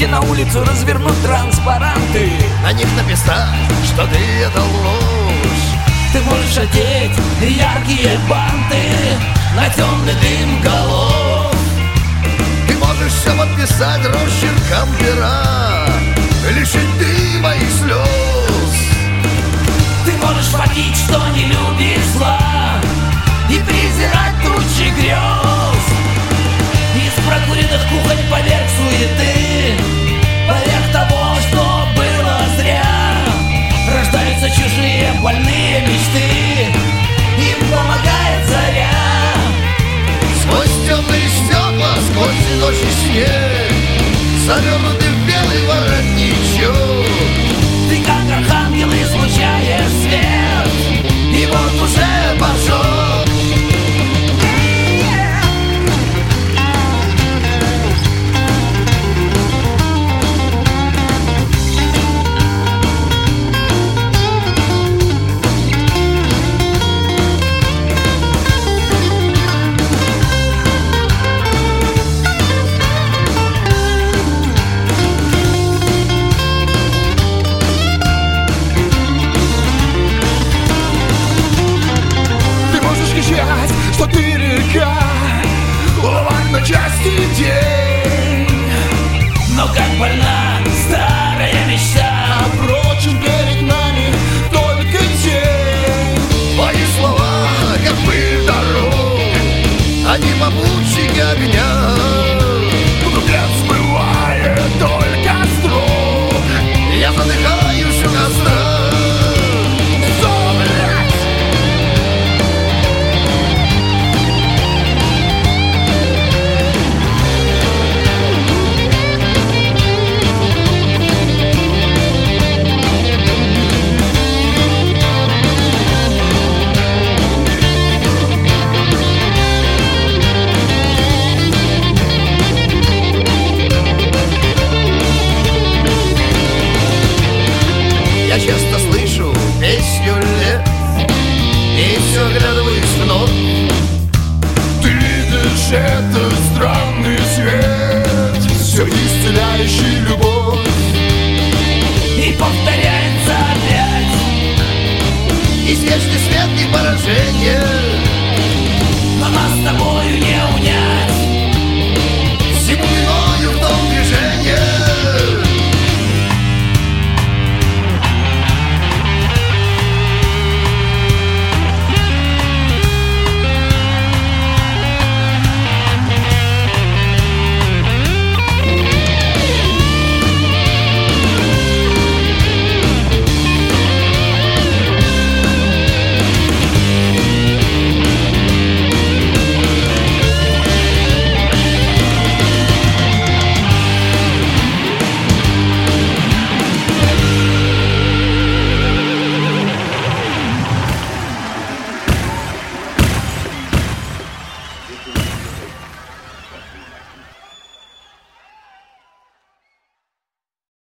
Выйти на улицу, развернуть транспаранты, на них написать, что ты это ложь. ты можешь одеть яркие банты на темный дым голов. Ты можешь все подписать росчерком пера, лишить дыма и слез. Ты можешь вопить, что не любишь зла, и презирать тучи грез. Из прокуренных кухонь поверх суеты, поверх того, что было зря, рождаются чужие больные мечты, им помогает заря. Сквозь темные стекла, сквозь ночь и снег, завернутый в белый воротничок, ты как архангел излучаешь свет, и вот уже пошел. Что ты река, уловать на части день. Но как больна старая мечта, впрочем, перед нами только тень. твои слова, как пыль дорог, они попутчики огня. Вдруг смывает только строк, Я задыхаюсь у костра. Я часто слышу песню лет и все оглядываюсь вновь. Ты видишь этот странный свет, все исцеляющий любовь, и повторяется опять Извечный свет и поражение, но нас с тобою не унять. всему виною в том движение.